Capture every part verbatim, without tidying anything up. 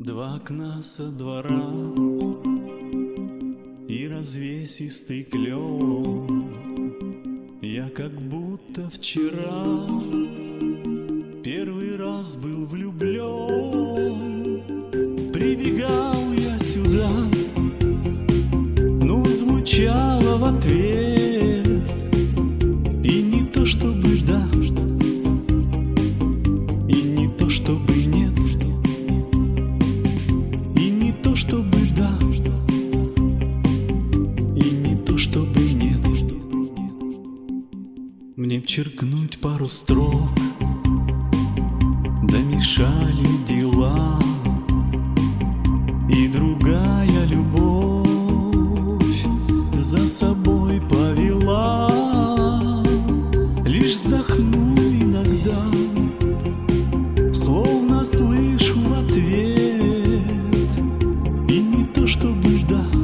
Два окна со двора и развесистый клёв. Я как будто вчера первый раз был влюблен. Прибегал я сюда, но звучало в ответ и не то чтобы ждал, и не то чтобы нет, и не то чтобы ждал, и не то чтобы нет. Мне б черкнуть пару строк, да мешали дела, и другая любовь за собой повела. Лишь вздохнул иногда, словно слышу в ответ, и не то чтобы ждал,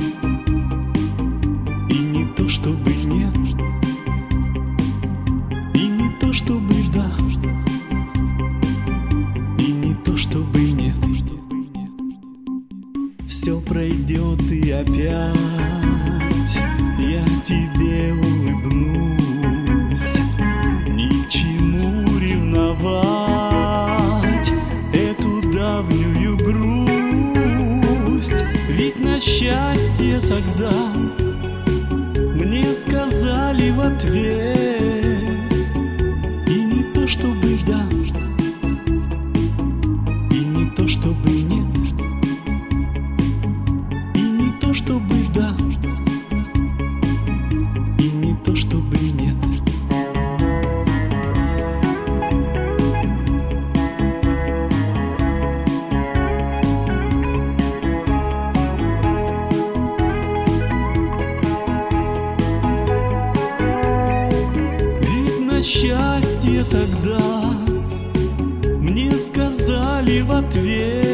и не то чтобы нет, и не то чтобы ждал, и не то чтобы нет. Все пройдет и опять я тебе улыбнусь. Ни к чему ревновать эту давнюю грусть, ведь на счастье тогда мне сказали в ответ, и не то чтобы ждал, и не то чтобы нет, и не то чтобы ждал, и не то чтобы нет. Ведь на счастье тогда мне сказали в ответ,